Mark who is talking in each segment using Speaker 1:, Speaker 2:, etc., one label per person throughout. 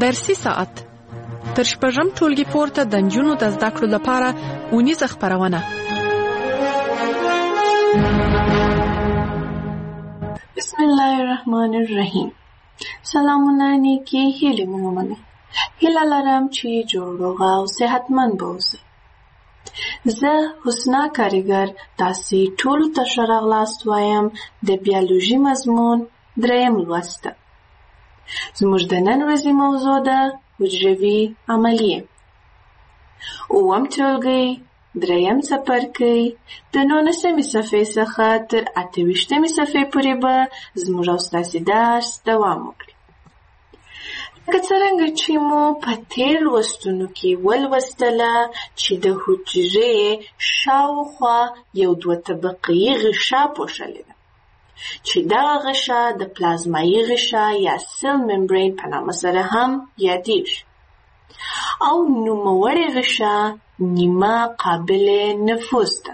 Speaker 1: درسي ساعت تر شپږم ټولګي پورته د نجونو د زده کړو لپاره اونیزه خپرونه.
Speaker 2: بسم الله الرحمن الرحیم. سلامونه نیکی هیلې مو ومنئ. هیله لرم چې جوړ روغ او صحتمند به اوسئ. زه حسنا کاریګر تاسې ټولو ته ښه راغلاست وایم د بیولوژي مضمون 3 لوست ته. زموږ د نن ورځې موضوع ده حجروي عملیې. 9 ټولګی 3 څپرکی د 19 صفحې څخه تر 28 صفحې پورې به زموږ او ستاسې درس دوام وکړي. لکه څرنګه چې مو په تېر لوستونو کې ولوستله چې د حجرې شاوخوا یو 2 طبقې غشا پوښلې ده چې دغه غشا د پلازمایي غشا یا سیل ممبرین په نامه سره هم یادېږي او نوموړې غشا نیمه قابل نفوذ ده،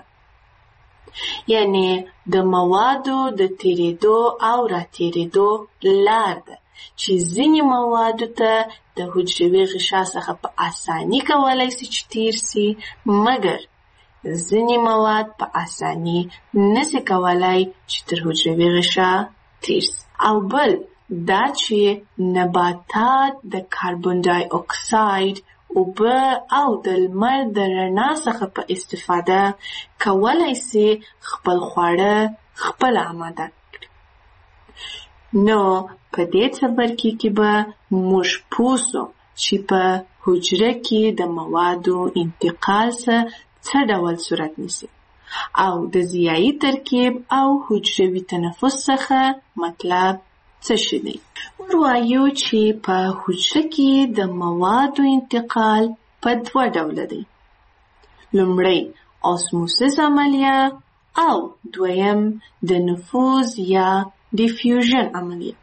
Speaker 2: یعنی د موادو د تېرېدو او راتېرېدو لار ده چې ځینې موادو ته د حجروي غشا څخه په اساني کولی سي چې تېر سي، مګر ځینې مواد په اساني نسي کولی چې تر حجروي غشا تېر سي. او بل دا چې نباتات د کاربن ډای اکساید، اوبه او د لمر د رڼا څخه په استفاده کولی سي خپل خواړه خپله آماده کړي. نو په دې څپرکي کې به موږ پوه سو چې په حجره کې د موادو انتقال څه ډول صورت نیسي او د ضیایي ترکیب او حجروي تنفس څخه مطلب څه شی دی. وایو چې په حجره کې د موادو انتقال په 2 ډوله دی. لومړی اسموسیس عملیه او دویم د نفوذ یا ډیفیوژن عملیه،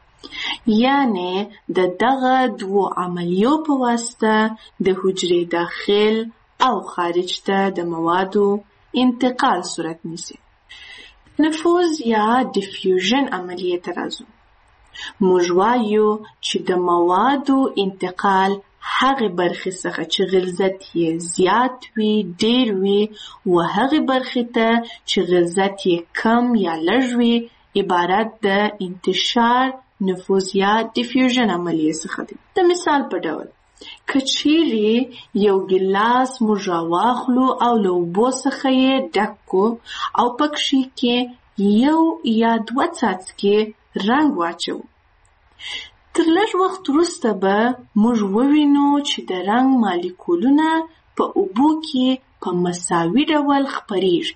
Speaker 2: یعنی د دغه 2 عملیو په واسطه د حجرې داخل او خارج ته د موادو انتقال صورت نیسي. نفوذ یا ډیفیوژن عملیه ته راځو. موږ وایو چې د موادو انتقال هغه برخې څخه چې غلظت یې زیات وي، ډیر وي، و هغه برخې ته چې غلظت یې کم یا لږ وي عبارت د انتشار، نفوذ یا ډیفیوژن عملیه څخه دی. د مثال په ډول که چیرې یو ګیلاس موږ راواخلو او له اوبو څخه یې ډک کړو او پکښې کې 1 یا 2 څاڅکي رنګ واچو، تر لږ وخت وروسته به موږ ووینو چې د رنګ مالیکولونه په اوبو کې په مساوي ډول خپریږي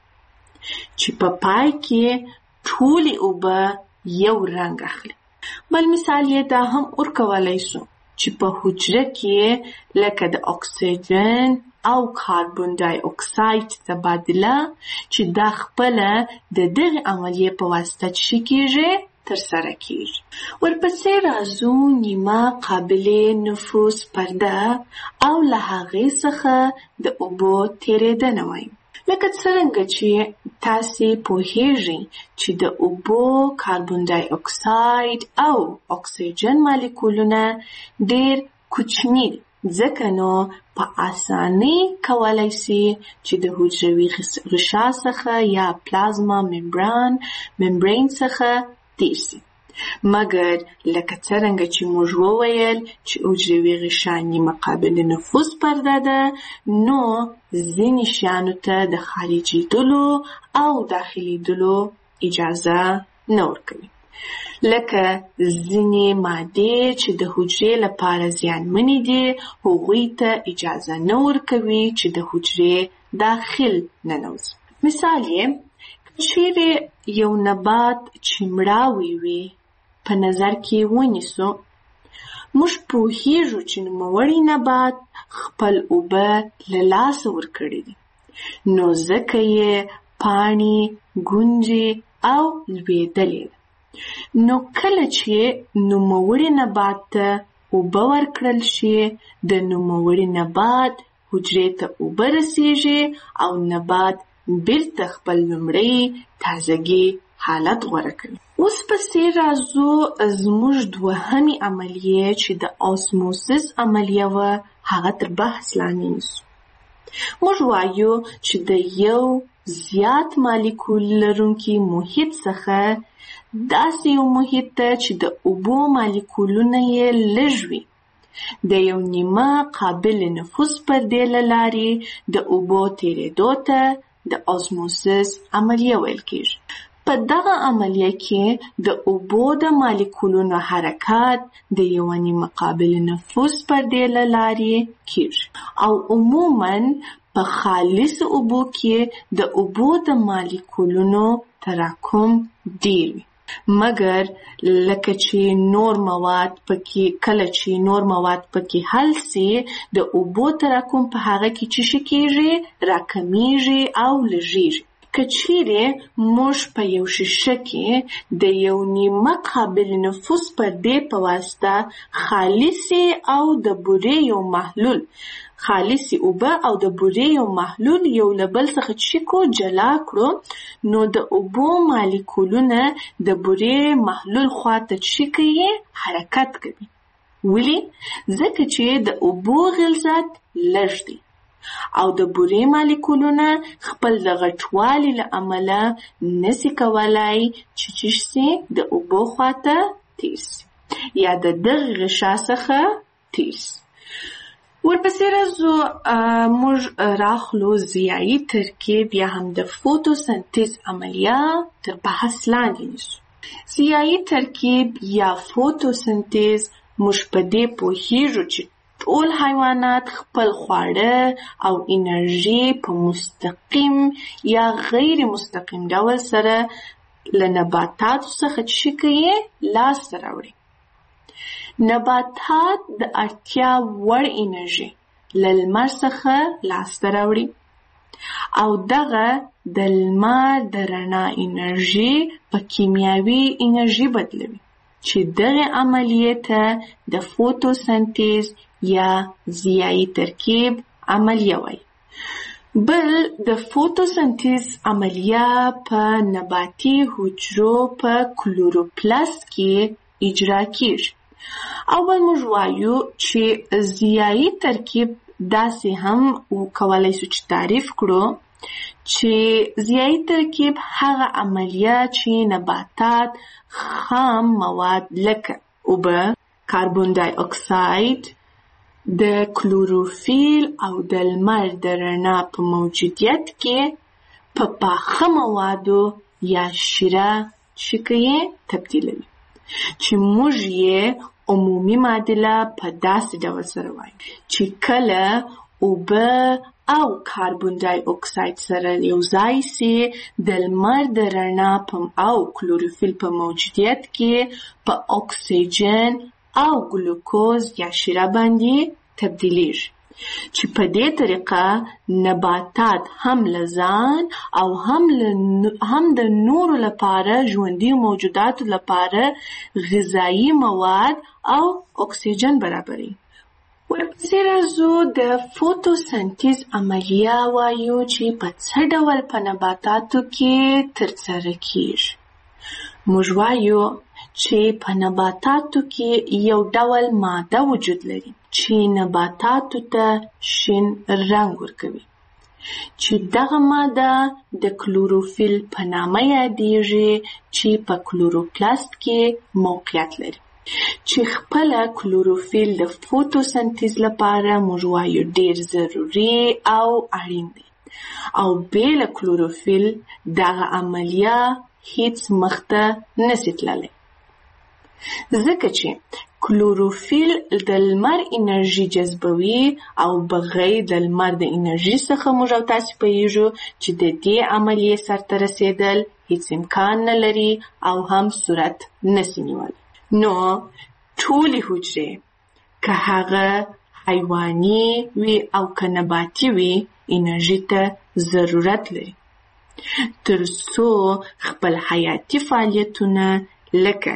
Speaker 2: چې په پای کې ټولې اوبه یو رنګ اخلي. بل مثال یې دا هم ورکولی سو چې په حجره کې لکه د اکسیجن او کاربن ډای اکساید تبادله چې دا خپله د دغه عملیې په واسطه چې کېږي ترسره کېږي. ورپسې راځو نیمه قابل نفوذ پرده او له هغې څخه د اوبو تېرېدنه وایو. لکه څرنګه چې تاسې پوهیږئ چې د اوبو کاربن ډای اکساید او اکسیجن مالیکولونه ډېر کوچني دي، ځکه نو په اسانۍ کولی سي چې د حجروي غشا څخه یا پلازما ممبرین څخه تېر سي. مګر لکه څرنګه چې موږ وویل چې حجروي غشا نیمه قابل نفوذ پرده ده، نو ځینې شیانو ته د خارجېدلو او داخلېدلو اجازه نه ورکوي. لکه ځینې مادې چې د حجرې لپاره زیانمنې دي، هغوی ته اجازه نه ورکوي چې د حجرې داخل ننوځي. مثال یې چیرې یو نبات چې مړاوی وي په نظر کې ونیسو، موږ پوهیږو چې نوموړی نبات خپل اوبه له لاسه ورکړي دي، نو ځکه یې پاڼې، ګونجې او لوېدلې ده. نو کله چې نوموړي نبات ته اوبه ورکړل شي، د نوموړي نبات حجرې ته اوبه رسیږي او نبات بیرته خپل لومړی تازګي حالت غوره کوي. اوس پسې راځو زموږ دوهمې عملیه چې د آسموسیس عملیه وه هغه تر بحث لاندې نیسو. موږ وایو چې د یو زیات مالیکول لرونکي محیط څخه داسې یو محیط ته چې د اوبو مالیکولونه یې لږ وي د یو نیمه قابل نفوذ پردې له لارې د اوبو تېرېدو ته د آسموسیس عملیه ویل کېږي. په دغه عملیه کې د اوبو د مالیکولونو حرکت د یو نیمه قابل نفوذ پردې له لارې کېږي او عموماً په خالص اوبو کې د اوبو د مالیکولونو تراکم ډېر وي. مګر لکه چې نور مواد پکې حل سي د اوبو تراکم په هغه کې چې شي کېږي راکمیږي او لږیږي. که چیرې موږ په یو شیشه کې د یو نیمه قابل نفوذ پردې په واسطه خالصې او د بورې یو محلول خالصې اوبه او د بورې یو محلول یو له بل څخه چیکو جلا کړو نو د اوبو مالیکولونه د بورې محلول خواته چیکي حرکت کوي. ولې؟ ځکه چې د اوبو غلظت لږ دی او د بورې مالیکولونه خپل د غټوالي له امله نسي کولای چې د اوبو خواته تېر سي یا د دغه غشا څخه تېر سي. ورپسې راځو موږ راخلو ضیایي ترکیب یا هم د فوتوسنتیز عملیه تر بحث لاندې نیسو. ضیایي ترکیب یا فوتوسنتیز موږ په دې پوهیږو چې ټول حیوانات خپل خواړه او انرژي په مستقیم یا غیر مستقیم ډول سره له نباتاتو څخه چې کوي لاسته راوړي. نباتات د اړتیا وړ انرژي له لمر څخه لاسته راوړي او دغه د لمر د رڼا انرژي په کیمیاوي انرژي بدلوي چې دغه عملیه ته د فوتوسنتیز یا ضیایي ترکیب عملیه وایي. بل د فوتوسنتیز عملیه په نباتي حجرو په کلوروپلاست کې اجرا کیږي. او بل موږ وایو چې ضیایي ترکیب داسې هم وکولای شو چې تعریف کړو چې ضیایي ترکیب هغه عملیه چې نباتات خام مواد لکه اوبه، کاربن دای اکساید، د کلوروفیل او د لمر د رڼا په موجودیت کې په پاخه موادو یا شیره شکلې تبدیلوي چې موږ یې عمومي معادله په داسې ډول سره وایو چې کله اوبه او کاربن دای اکساید سره یو ځای سي د لمر د رڼا او کلوروفیل په موجودیت کې په اکسیجن او ګلوکوز یا شیره باندې تبدیلیږي چې په دې طریقه نباتات هم له ځان او هم د نورو لپاره ژوندي موجوداتو لپاره غذایي مواد او اکسیجن برابروي. ورپسې راځو د فوتوسنتیز عملیه وایو چې په څه ډول په نباتاتو کې ترسره کیږي. موږ وایو چې په نباتاتو کې یو ډول ماده وجود لري چې نباتاتو ته شین رنګ ورکوي چې دغه ماده د کلوروفیل په نامه یادیږي چې په کلوروپلاست کې موقعیت لري چې خپل کلوروفیل د فوتوسنتیز لپاره موږ وایو ډیر ضروري او اړین دی او بېل کلوروفیل دغه عملیه هیڅ مخته نشي تللی ځکه چې کلوروفیل د لمر انرژي جذبوي او بغیر د لمر د انرژي څخه موږ او تاسو پوهیږو چې د دې عملیې سرته رسیدل هیڅ امکان نه لري او هم صورت نشي نیولی. نو ټولې حجرې که هغه حیواني وي او که نباتي وي انرژي ته ضرورت لري تر څو خپل حیاتي فعالیتونه لکه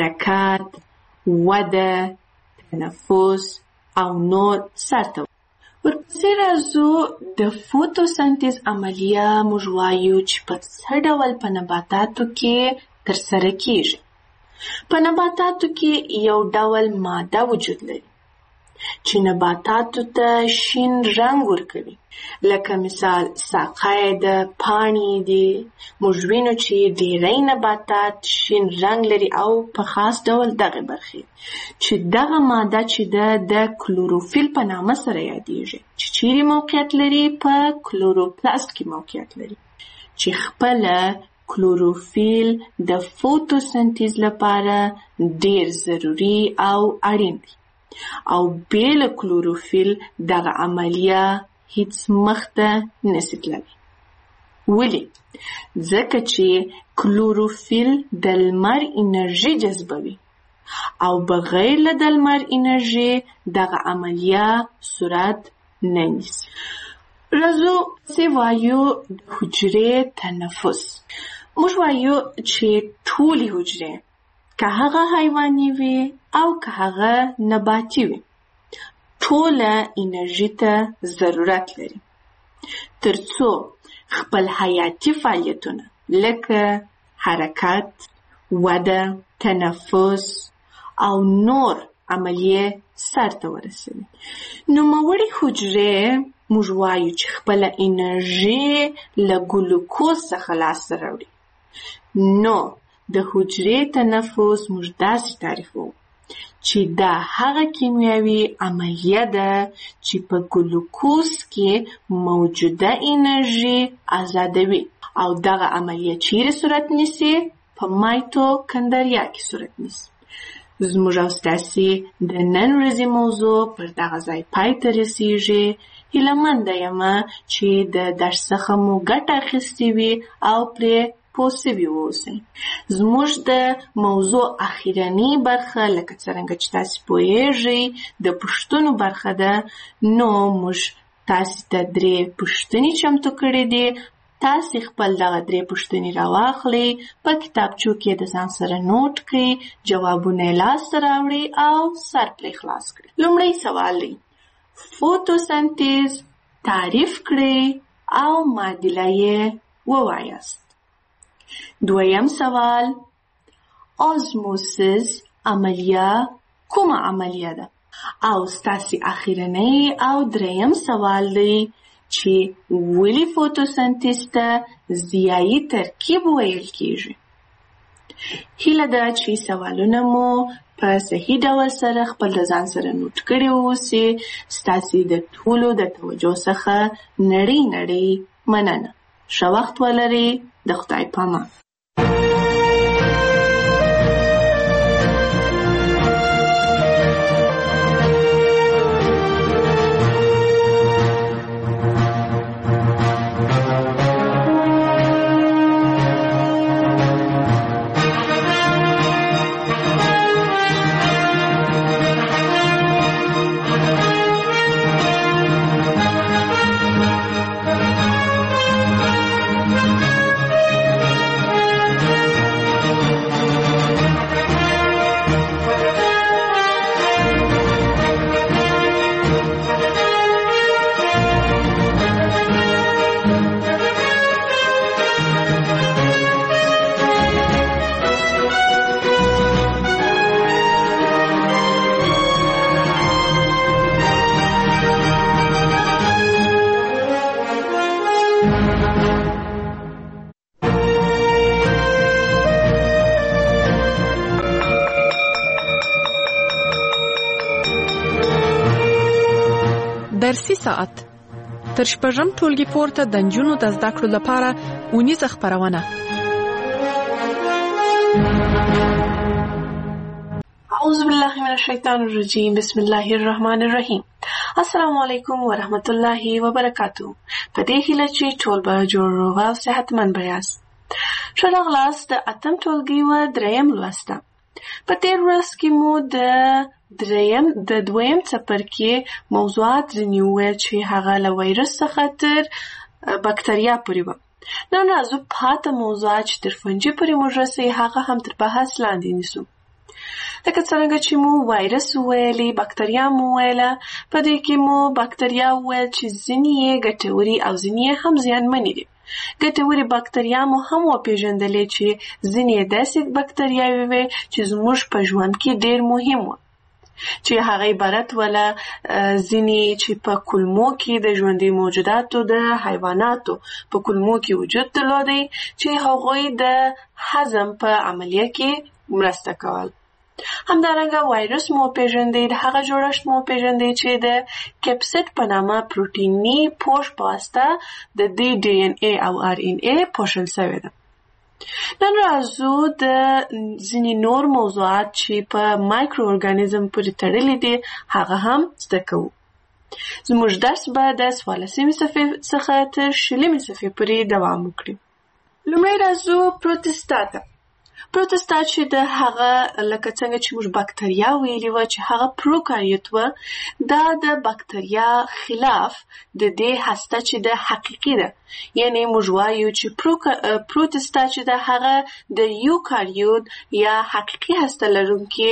Speaker 2: حرکت، وده، تنفس او نور سرته. ورپسې راځو د فوتوسنتیز عملیه موږ وایو چې په څه ډول په نباتاتو کې ترسره کیږي. په نباتاتو کې یو ډول ماده وجود لري چې نباتاتو ته شین رنګ ورکوي. لکه مثال ساقه ده، پاڼې دي. موږ وینو چې ډېری نباتات شین رنګ لري او په خاص ډول دغه برخې چې دغه ماده چې ده د کلوروفیل په نامه سره یادیږي چې چیرې موقعیت لري؟ په کلوروپلاست کې موقعیت لري چې خپله کلوروفیل د فوتوسنتیز لپاره ډېر ضروري او اړین دی او بې له کلوروفیل دغه عملیه هیڅ مخته نشي تللی. ولې؟ ځکه چې کلوروفیل د لمر انرژي جذبوي او بغیر له د لمر انرژي دغه عملیه صورت نه نیسي. راځو چې وایو د حجرې تنفس. موږ وایو چې ټولې حجرې که هغه حیواني وي او که هغه نباتي وي ټوله انرژي ته ضرورت لري ترڅو خپل حیاتي فعالیتونه لکه حرکت، وده، تنفس او نور عملیې سرته ورسوي. نوموړې حجرې موږ وایو چې خپله انرژي له ګلوکوز څخه لاسته راوړي. نو د حجرې تنفس موږ داسې تعریفوو چې دا هغه کیمیاوي عملیه ده چې په ګلوکوز کې موجوده انرژي آزادوي او دغه عملیه چیرې صورت نیسي؟ په مایتوکندریا کې صورت نیسي. زموږ او ستاسې د نن ورځې موضوع پر دغه ځای پای ته رسیږي. هیلهمنده یمه چې د درس څخه مو ګټه اخیستې وي او پرې پوه سوي واوسئ. زموږ د موضوع اخیرنۍ برخه لکه څرنګه چې تاسې پوهیږئ د پوښتنو برخه ده. نو موږ تاسې ته 3 پوښتنې چمتو کړې دي. تاسې خپل دغه 3 پوښتنې راواخلئ، په کتابچو کې د ځان سره نوٹ کړئ، جوابونه یې لاسته راوړئ او سر پرې خلاص کړئ. لومړی سوال دی فوتوسنتیز تعریف کړئ او معادله یې ووایاست. دویم سوال آزموسیس عملیه کومه عملیه ده؟ او ستاسې اخیرنۍ او دریم سوال دی چې ولې فوتوسنتیز ته ضیایي ترکیب ویل کیږي. هیله ده چې سوالونه مو په صحیح ډول سره خپل ځان سره نوٹ کړي اوسئ. ستاسې د ټولو د توجه څخه نړۍ مننه. ښه وخت ولرئ. د خدای پامان.
Speaker 1: درسي ساعت تر شپږم ټولګي پورته د نجونو د زده کړو لپاره اونیزه خپرونه.
Speaker 2: اعوذ بالله من الشیطان الرجیم. بسم الله الرحمن الرحیم. السلام علیکم ورحمت الله وبرکاتو. په دې هیله چې ټول به جوړ روغ او صحتمند به یاست. ښه راغلاست د 8م ټولګي و 3م لوسته. په تیر ورځ کې مو د دویم څپرکي موضوعات ځینې چې هغه له وایرس څخه تر بکتریا پورې وه. نو راځو پاته موضوعات چې تر فنجي پورې موږ رسوي هغه هم تر بحث لاندې نیسو. لکه څرنګه چې مو وایرس وویلې، بکتریا مو وویله، په دې کې مو بکتریا وویل چې ځینې یې ګټورې او ځینې یې هم زیانمنې دي. ګټورې بکتریا مو هم وپېژندلې چې ځینې یې داسې بکتریاوې وې چې زموږ په ژوند کې ډېر مهم وو، چې هغه عبارت وله ځینې چې په کولمو کې د ژوندي موجوداتو د حیواناتو په کولمو کې وجود درلودی، چې هغوی د هضم په عملیه کې مرسته کول. همدارنګه وایرس مو پیژندې، د هغه جوړښت مو پیژندې چې د کیپسید په نامه پروتیني پوښ په واسطه د دې ډي ان اے او ار ان اے پوښل شوې ده. نن راځو د ځینې نور موضوعات چې په مایکرو ارګانیزم پورې تړلي دي هغه هم زده کوو. زموږ درس به د 14مې صفحې څخه تر 20مې صفحې پورې دوام وکړي. لومړی راځو پروتستا ته. پروتستا چې د هغه لکه څنګه چې موږ بکتریا ویلي وه چې هغه پروکاریوت وه، دا د بکتریا خلاف د دې هسته چې د حقیقي ده، یعنی موږ وایو چې پروتستا چې د هغه د یوکاریوت یا حقیقي هسته لرونکي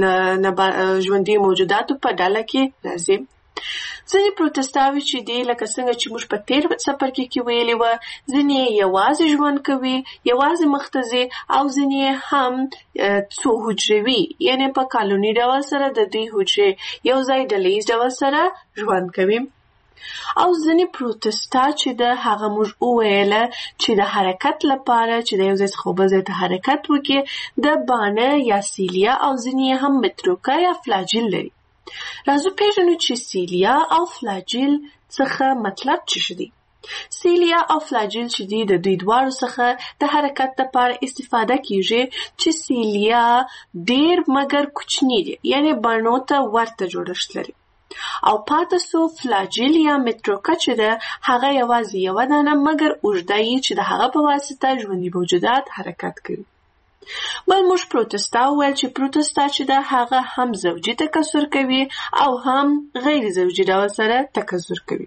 Speaker 2: ژوندي موجوداتو په ډله کې راځي. ځینې پروتستاوي چې دي لکه څنګه چې موږ په تیر څپرکي کې ویلي وه، ځینې یوازې ژوند کوي، یوازې مخ ته ځي، او ځینې هم څو حجروي، یعنی په کالوني ډول سره د دوی حجرې یو ځای ډلیز ډول سره ژوند کوي. او ځینې پروتستا چې د هغه موږ وویله چې د حرکت لپاره چې د یو ځای څخه بل ځای ته حرکت وکړي د بانه یا سیلیا او ځینې هم متروکا یا فلاجیل لري. راځو پیژنو چې سیلیا او فلاجیل څخه مطلب څه دی. سیلیا او فلاجیل چې دی د دوی دواړو څخه د حرکت لپاره استفاده کیږي، چې سیلیا ډیر مګر کوچنی دی، یعنی بڼو ته ورته جوړښت لري، او پاتې سو فلاجیل یا متروکا چې ده هغه یوازې یوه دانه مګر اوږده یي چې د هغه په واسطه ژوندي موجودات حرکت کوي. بل موږ پروتستا وویل چې پروتستا چې ده هغه هم زوجي تکثر کوي او هم غیر زوجي ډول سره تکثر کوي.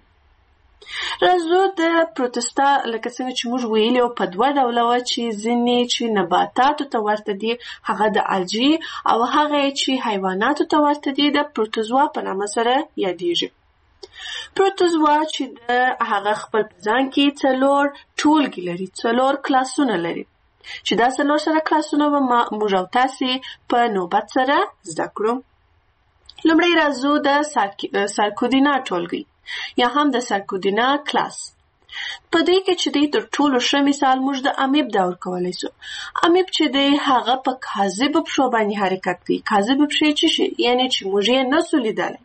Speaker 2: راځو د پروتستا لکه څنګه چې موږ ویلي په دوه ډوله وه، چې ځینې چې نباتاتو ته ورته دي هغه د الجی، او هغه چې حیواناتو ته ورته دي د پروتوزوا په نامه سره یادیږي. پروتوزوا چې د هغه خپل په ځان کې 4 ټولګي لري، 4 کلاسونه لري، چې دا 4 سره کلاسونه به موږ او تاسې په نوبت سره زده کړو. لومړی راځو د سارکودینا ټولګي یا هم د سارکودینا کلاس. په دې کې چې دی تر ټولو ښه مثال موږ د امیب دا ورکولی سو. امیب چې دی هغه په کاذبو پښو باندې حرکت کوي. کاذبې پښې څه شي؟ یعنی چې موږ یې نسو لیدلی،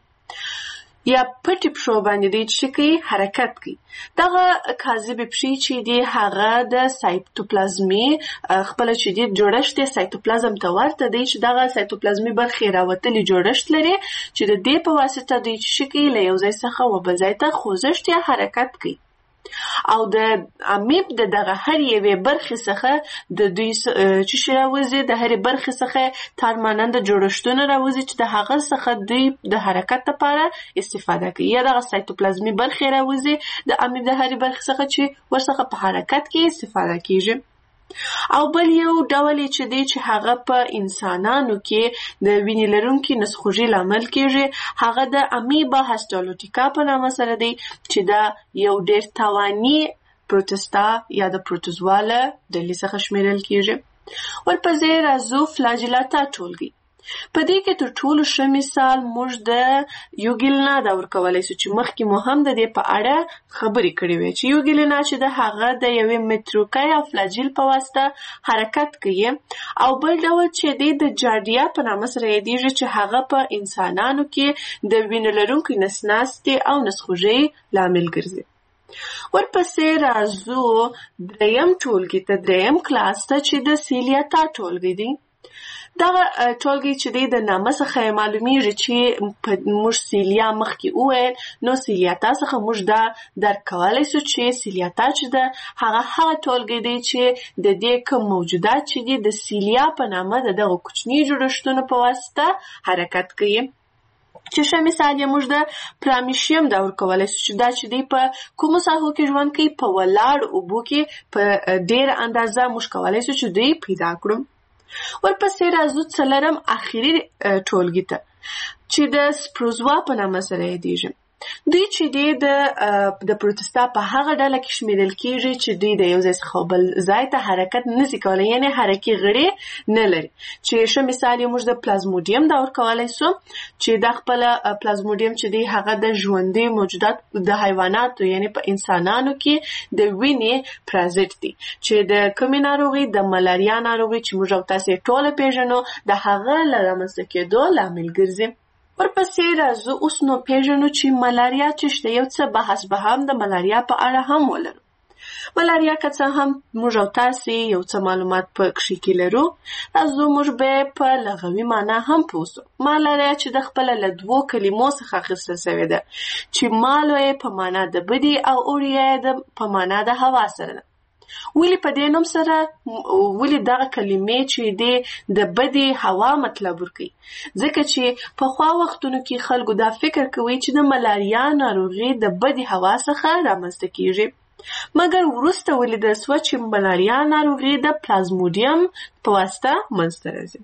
Speaker 2: یا پټې پښو باندې دی چې کوي حرکت کوي. دغه کاذبې پښې چې دی هغه د سایتوپلازمي خپله چې دی جوړښت یې سایتوپلازم ته ورته دی، چې دغه سایتوپلازمي برخې راوتلي جوړښت لري، چې د دې په واسطه دوی چې کوي له یو ځای څخه و بل ځای ته خوځښت یا حرکت کوي. او د امیب د دغه هر یوې برخې څخه د دوی چې راوځي، د هرې برخې څخه تارماننده جوړښتونه راوځي چې د هغه څخه دوی د حرکت لپاره استفاده کوي، یا دغه سایتوپلازمي برخې راوځي د امیب د هرې برخې څخه چې ورڅخه په حرکت کې استفاده کیږي. او بل یو ډول چې دی چې هغه په انسانانو کې د وینې لرونکي نسخوږي لامل کیږي، هغه د امیبا هسټالوټیکا په نامه سره دی، چې دا یو ډیر تاواني پروتستا یا د پروتوزوا له ډلې څخه شمیرل کیږي. ورپسې راځو فلاجیلاتا ټولګي. په دې کې تر ټولو ښه مثال موږ د یوګیلنا دا ورکولی سو، چې مخکې مو هم د دې په اړه خبرې کړې وې، چې یوګیلنا چې د هغه د یوې متروکا یا فلاجیل په واسطه حرکت کوي. او بل ډول چې دی د جاردیا په نامه سره یادیږي، چې هغه په انسانانو کې د وینې لرونکي نسناستې او نسخوږۍ لامل ګرځي. ورپسې راځو دریم ټولګي ته، دریم کلاس ته، چې د سیلیاتا ټولګي دی. دغه ټولګي چې دی د نامه څخه معلومیږي چې موږ سیلیا مخکې وویل، نو سیلیاتا څخه موږ دا درک کولی سو چې سیلیاتا چې ده هغه ټولګي دی چې د دې کوم موجودات چې دي د سیلیا په نامه د دغه کوچني جوړښتونو په واسطه حرکت کوي. چې ښه مثال یې موږ د پرامیشیم دا ورکولی سو، چې دا چې دی په کومو ساحو کې ژوند کوي؟ په ولاړ اوبو کې په ډېره اندازه موږ کولی سو چې دوی پیدا کړو. ورپسې راځو څلورم اخیری ټولګي ته چې د سپروزوا په نامه سره یادیږي. دوی چې د پروتستا په هغه ډله کې شمیرل کیږي چې دوی د یو ځای څخه بل ځای ته حرکت نشي کولی، یعنی حرکي غړي نه لري. چې ښه مثال یې موږ د پلازموډیم دور کولی سو چې دا خپل پلازموډیم چې دی هغه د ژوندي موجودات د حیواناتو یعنی په انسانانو کې د وینې پرازیت دی چې د کومې ناروغي د ملاریا ناروغي چې موږ او تاسو ټول پیژنو د هغه لامل کېدو لامل ګرځي. ورپسې راځو اوس نو پیژنو چې ملاریا چې شته، یو څه بحث به هم د ملاریا په اړه هم ولرو. ملاریا که څه هم موږ او تاسو یو څه معلومات په کښې کې لرو، راځو موږ به په لغوي معنا هم پوه سو. ملاریا چې د خپل له دوو کلمو څخه اخیستل شوې ده چې مالو یې په معنا د بدی او اوریا یې په معنا د هوا سره ده. ولی په دې نوم سره ولی دغه کلمې چې د بدی هوا مطلب ورکوي، ځکه چې په خوا وختونو کې خلکو دا فکر کوي چې د ملاریا ناروغي د بدی هوا څخه رامنځته کیږي، مګر وروسته ولیدل سوه چې ملاریا ناروغي د پلازموډیم په واسطه منځته راځي.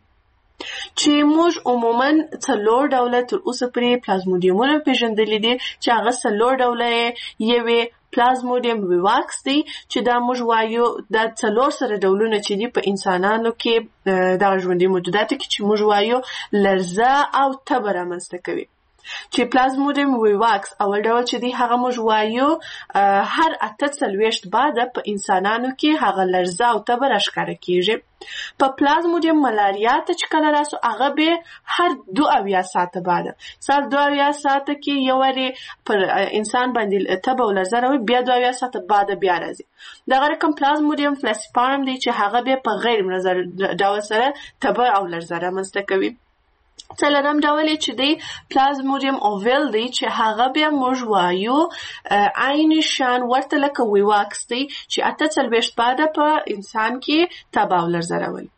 Speaker 2: چې موږ عموما 4 ډوله تر اوسه پورې پلازموډیمونه پیژندلي دي چې هغه 4 ډوله یوې پلازموډیم ویواکس دی چې دا موږ وایو دا 4 سره ډولونه چې دي په انسانانو کې د ژوندي موجوداتو کې چې موږ وایو لرزه او تبه رامنځته کوي. چې پلازموډیم ویواکس اول ډول چې دی هغه موږ وایو هر 48 بعده په انسانانو کې هغه لرزه او تبه راښکاره کیږي. په پلازموډیم ملاریا ته چې کله راسو هغه به هر 72 ساعته بعده 72 ساعته کې یو وری پر انسان باندې تبه او لرزه راوي، بیا 72 ساعته بعده بیا راځي. دغه رقم پلازموډیم فلاسپارم دی چې هغه به په غیر منظر ډول سره تبه او لرزه رامنځته کوي. څلورم ډول چې دی پلازموډیم اوویل دی چې هغه بیا موږ وایو عین شان ورته لکه ویواکس دی چې 48 بعده په انسان کې تبه او لرزه راولي.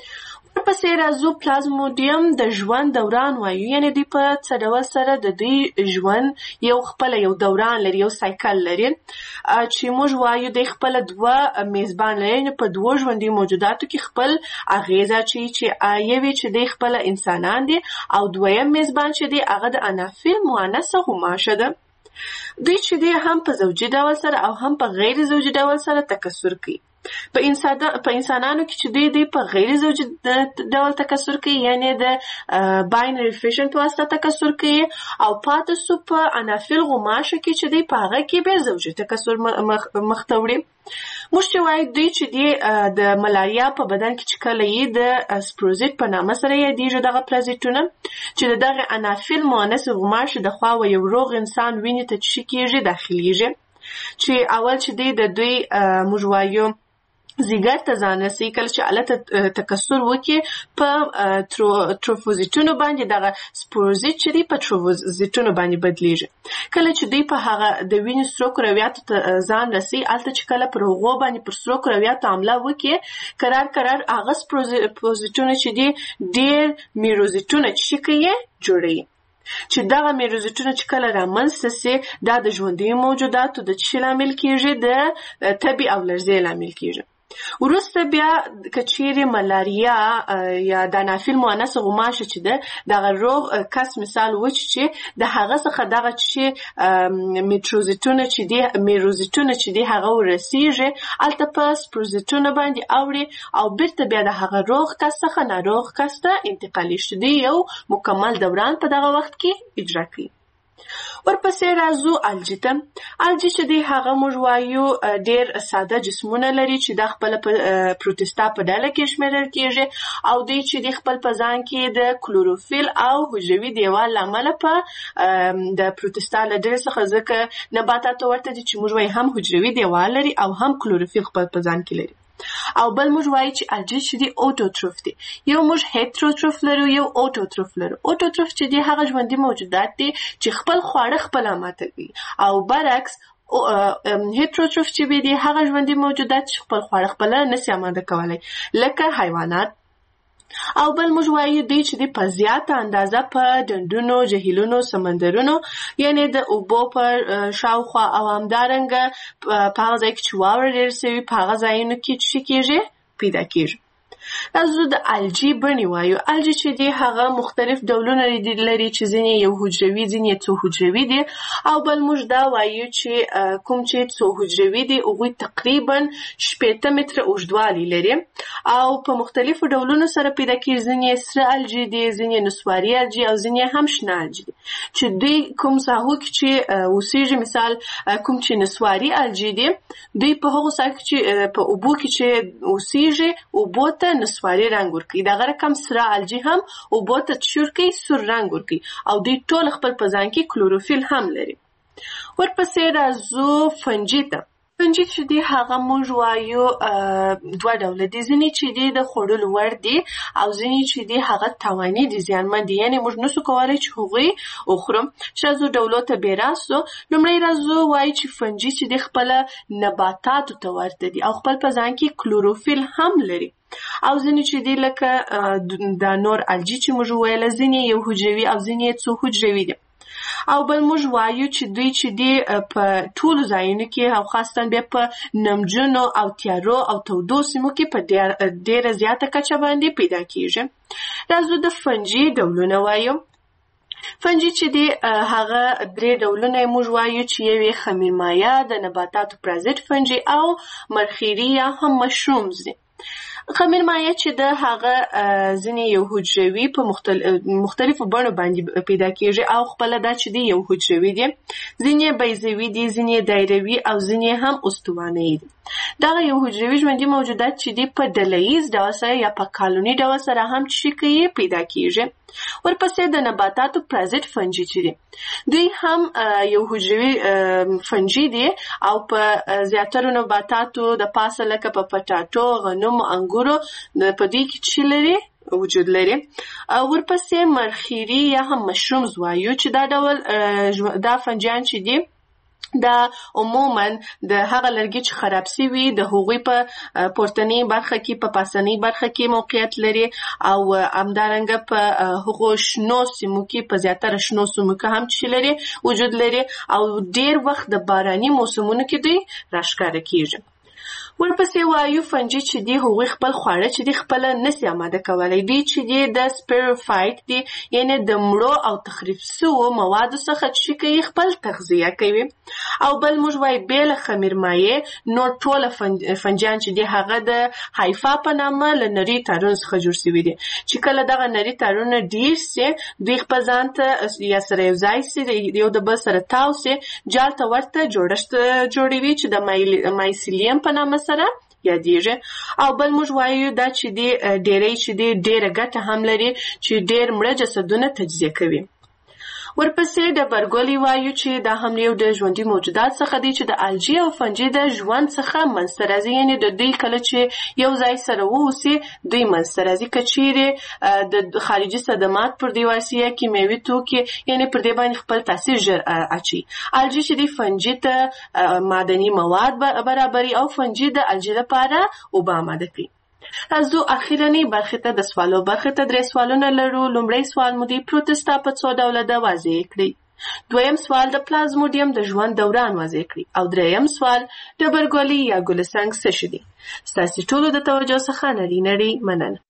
Speaker 2: ورپسې راځو پلازموډیم د ژوند دوران وایو، یعنی دوی په څه ډول سره د دوی ژوند یو خپل یو دوران لري، یو سایکل لري چې موږ وایو د خپل 2 میزبان لري په 2 ژوندي موجوداتو کې خپل اغیزه چې یوې چې د خپل انسانان دي او دویم میزبان چې دی هغه د انافیل مؤنثه غوماشه ده. دوی چې دی هم په زوجي ډول سره او هم په غیر زوجي ډول سره تکثر کوي. په انسانانو کې چې دوی په غیر زوجي ډول تکثر کوي، یعنی د باینري فیشن په واسطه تکثر کوي، او پاتې سو په انافیل غوماشه کې چې دوی په هغه کې به زوجي تکثر مخته وړي. موږ چې وایو دوی چې دی د ملاریا په بدن کې چې کله یې د سپروزیت په نامه سره یادیږي دغه پلازیتونه چې دغه انافیل مؤنث غوماشه د خوا یو روغ انسان وینې ته چې کېږي داخليږي، چې اول چې دی د دوی موږ وایو زیګر ته ځان رسي، کله چې الته تکثر وکړي په تروفوزیتونو باندې دغه سپوروزیت چې دی په تروفوزیتونو باندې بدلیږي. کله چې دوی په هغه د وینې سرو کرویاتو ته ځان رسي، الته چې کله پر هغو باندې پر سرو کرویاتو حمله وکړي قرار هغه سپوروزیتونه چې دی ډېر میروزیتونه چې کوي جوړوي، چې دغه میروزیتونه چې کله رامنځته سي دا د ژوندي موجوداتو د څه لامل کیږي، د تبې او لرزې لامل کیږي. وروسته بیا کچېرې ملاریا یا د انافیل مؤنث غوماشه چې ده دغه روغ کس مثال وچ چې د هغه څخه دغه چې میروزیتونه چې دي هغه ورسیږي الته په سپروزیتونه باندې اوړي او بیرته بیا د هغه روغ کس څخه ناروغ کس ته انتقالي شي، دی یو مکمل دوران په دغه وخت کې اجرا کوي. ورپسې راځو الجی ته. الجی چې دی هغه موږ وایو ډېر ساده جسمونه لري چې د خپل پروتستا په ډله کې شمیرل کیږي، او دوی چې د خپل په ځان کې د کلوروفیل او حجروي دیوال له امله په د پروتستا له ډلې څخه ځکه نباتاتو ورته دي چې موږ وایو هم حجروي دیوال لري او هم کلوروفیل خپل په ځان کې لري. او بل موږ وایو چې الجی چې دی اوټوټروف دی. یو موږ هیتروټروف لرو، یو اوټوټروف لرو. اوټوټروف چې دی هغه ژوندي موجودات دي چې خپل خواړه خپل ماتوي، او برعکس هیتروټروف چې دی هغه ژوندي موجودات چې خپل خواړه خپل نشي آماده کولای لکه حیوانات. او بل موږ وایو دوی چې په زیاته اندازه په ډنډونو، جهیلونو، سمندرونو یعنی د اوبو پر شاوخوا او همدارنګه په هغه ځای کې چې واوره ډېر سوي په هغه ځایونو کې چې کېږي پیدا کېږي. راځو د الجی بڼې وایو. الجی چې دی هغه مختلف ډولونه لري چې ځینې یو حجروي ځینې څو حجروي دي او بل موږ دا وایو چې کوم چې څو حجروي دي هغوی تقریبا 8 متره اوږدوالی لري او په مختلفو ډولونو سره پیدا کېږي. ځینې سره الجی دي، ځینې نسواري الجی او ځینې هم شنه الجی دي چې دوی کوم ساحو کې چې اوسېږي. مثال کوم چې نسواري الجی دي دوی په هغو ساحو کې چې په اوبو کې چې اوسېږي اوبو ته نسواري رنګ ورکوي. دغه رقم سره الجی هم اوبو ته څه ورکوي؟ سور رنګ ورکوي او دوی ټول خپل په ځان کې کلوروفیل هم لري. ورپسې راځو فنجي ته. فنجي چې دی هغه موږ وایو دوه ډوله دي. ځینې چې دی د خوړلو وړ دي او ځینې چې دی هغه تاواني دي، زیانمن دي، یعنې موږ نسو کولی چې هغوی وخورو. چې راځو ډولو ته بې راستو. لومړی راځو وایي چې فنجي چې دی خپله نباتاتو ته ورته دي او خپل په ځان کې کلوروفیل هم لري. او ځینې چې دی لکه دا نور الجی چې موږ وویله ځینې یو حجروي او ځینې څو حجروي دي. او بل موږ وایو چې دوی چې دی په ټولو ځایونو کې او خاصتاً بیا په نمجنو او تیارو او تودو سیمو کې په ډېره زیاته کچه باندې پیدا کېږي. راځو د فنجي ډولونه وایو. فنجي چې دی هغه 3 ډولونه موږ وایو چې یو یې خمیرمایه، د نباتاتو پرازیت فنجي او مرخیري یا هم مشرومز دي. خمیرمایه چې د هغه ځینې یو حجروي په مختلفو بڼو باندې پیدا کېږي او خپله دا چې دی یو حجروي دي، ځینې بیضوي دي، ځینې دایروي او ځینې هم استوانه‌ای دي. دغه یو حجروي ژوندي موجودات چې دی په ډلهییز ډول سره یا په کالوني ډول سره هم چې کوي پیدا کېږي. ورپسې د نباتاتو پرازیت فنجي چې دي دوی هم یو حجروي فنجي دي او په زیاترو نباتاتو د پاسه لکه په پټاټو، غنمو، انګورو په دوی کې چې لري وجود لري. ورپسې مرخیري یا هم مشرومز وایو چې دا ډول دا فنجیان چې دي دا عموماً د هغه لرګي چې خراب سوي د هغوی په پورتنۍ برخه کې په پاسنۍ برخه کې موقعیت لري او همدارنګه په هغو شنو سیمو کې په زیاتره شنو سیمو کې هم چې لري وجود لري او ډېر وخت د باراني موسمونو کې دوی راښکاره کېږي. ورپسې وایو فنجي چې دی هغوی خپل خواړه چې دی خپله نسي آماده کولی. دوی چې دی د سپیروفایټ دی، یعنې د مړو او تخریب سوو موادو څخه چې کوي خپل تغذیه کوي. او بل موږ وایو بې له خمیرمایې نور ټوله فنجیان چې دی هغه د هایفا په نامه له نري تارونو څخه جوړ شوي دي چې کله دغه نري تارونه ډېر سي دوی خپل ځان ته یا سره یو ځای سي یو د بل سره تاو سي جال ته ورته جوړښت جوړوي چې د مایسیلیم په نامه سره یادېږي. او بل موږ وایو دا چې دی ډېری چې دی ډېره ګټه هم لري چې ډېر مړه جسدونه تجزیه کوي. ورپسې ډبرګولي وایو چې دا هم یو د ژوندي موجودات څخه دی چې د الجی او فنجي د ژوند څخه منځته راځي، یعنې د دوی کله چې یو ځای سره واوسي دوی منځته راځي. که چیرې د خارجي صدمات پر دې واسطه کیمیاوي توکي یعنې پر دې باندې خپل تاثیر ژر اچوي. الجی چې دی فنجي ته معدني مواد برابري او فنجي د الجی لپاره اوبه آماده کوي. راځو اخیرنۍ برخې ته د سوالو برخې ته 3 سوالونه لرو. لومړی سوال مو دی پروتستا په څو ډوله ده واضح کړئ. دویم سوال د پلازموډیم د ژوند دوران واضح کړئ او دریم سوال ډبرګولي یا ګلسنګ څه شي دي. ستاسې ټولو د توجه څخه نړۍ مننه.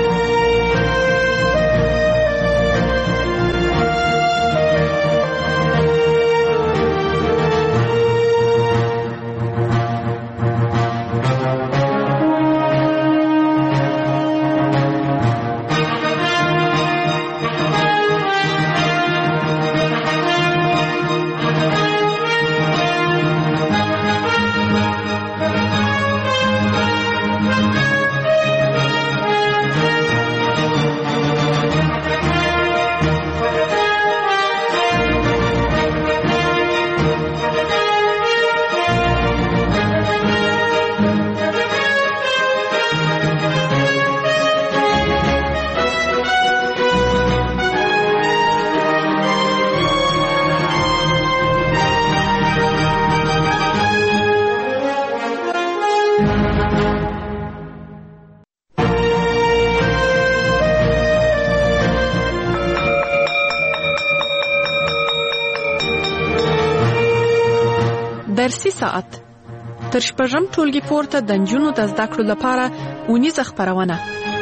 Speaker 1: درسي ساعت تر 6 ټولګي پورته د نجونو د زده کړو لپاره اونیزه خبرونه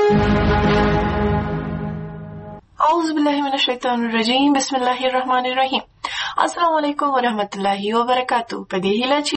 Speaker 2: اعوذ بالله من الشیطان الرجیم. بسم الله الرحمن الرحیم. السلام علیکم ورحمت الله وبرکاتہ. په دې هیله چې